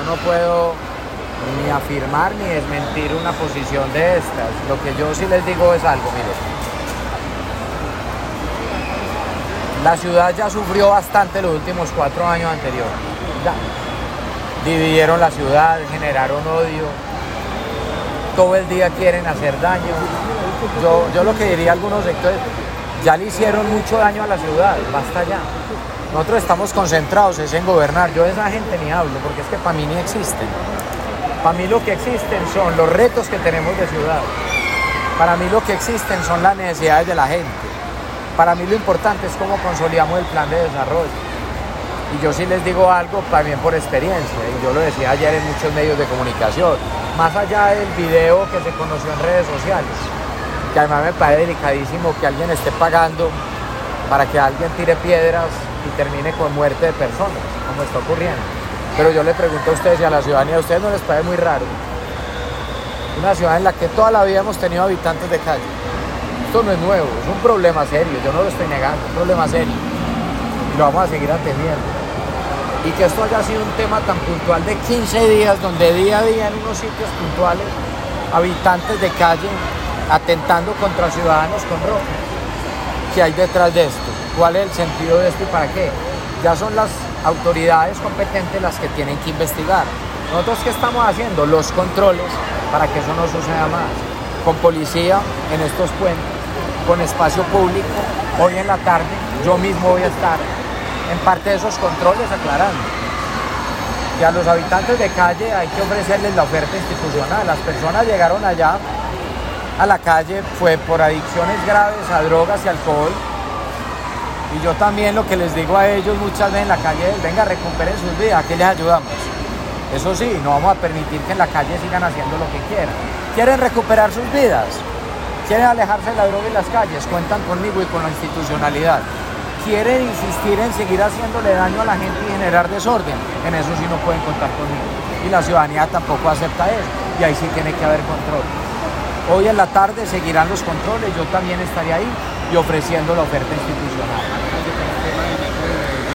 no puedo ni afirmar ni desmentir una posición de estas. Lo que yo sí les digo es algo, mire. La ciudad ya sufrió bastante los últimos 4 años anteriores. Ya. Dividieron la ciudad, generaron odio, todo el día quieren hacer daño. Yo lo que diría a algunos sectores, ya le hicieron mucho daño a la ciudad, basta ya. Nosotros estamos concentrados es en gobernar. Yo de esa gente ni hablo, porque es que para mí ni existen. Para mí lo que existen son los retos que tenemos de ciudad. Para mí lo que existen son las necesidades de la gente. Para mí lo importante es cómo consolidamos el plan de desarrollo. Y yo sí les digo algo también por experiencia, y yo lo decía ayer en muchos medios de comunicación, más allá del video que se conoció en redes sociales, que además me parece delicadísimo que alguien esté pagando para que alguien tire piedras y termine con muerte de personas, como está ocurriendo. Pero yo le pregunto a ustedes y a la ciudadanía, ¿a ustedes no les parece muy raro? Una ciudad en la que toda la vida hemos tenido habitantes de calle. Esto no es nuevo, es un problema serio, yo no lo estoy negando, es un problema serio. Y lo vamos a seguir atendiendo. Y que esto haya sido un tema tan puntual de 15 días, donde día a día en unos sitios puntuales, habitantes de calle atentando contra ciudadanos con ropa. ¿Qué hay detrás de esto? ¿Cuál es el sentido de esto y para qué? Ya son las autoridades competentes las que tienen que investigar. ¿Nosotros qué estamos haciendo? Los controles para que eso no suceda más. Con policía en estos puentes, con espacio público. Hoy en la tarde yo mismo voy a estar en parte de esos controles aclarando que a los habitantes de calle hay que ofrecerles la oferta institucional. Las personas llegaron allá a la calle fue por adicciones graves a drogas y alcohol, y yo también lo que les digo a ellos muchas veces en la calle es: venga, recuperen sus vidas, ¿a qué les ayudamos? Eso sí, no vamos a permitir que en la calle sigan haciendo lo que quieran. ¿Quieren recuperar sus vidas? ¿Quieren alejarse de la droga y las calles? Cuentan conmigo y con la institucionalidad. ¿Quieren insistir en seguir haciéndole daño a la gente y generar desorden? En eso sí no pueden contar conmigo. Y la ciudadanía tampoco acepta eso. Y ahí sí tiene que haber control. Hoy en la tarde seguirán los controles. Yo también estaré ahí y ofreciendo la oferta institucional.